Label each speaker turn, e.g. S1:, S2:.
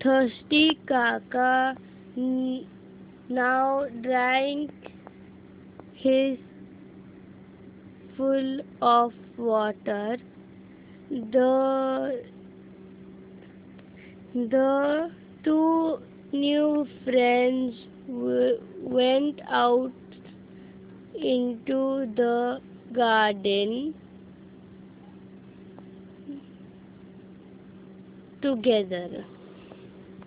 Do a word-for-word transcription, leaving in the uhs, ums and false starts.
S1: Thirsty Kaka n- now drank his full of water. The the two new friends w- went out into the garden together.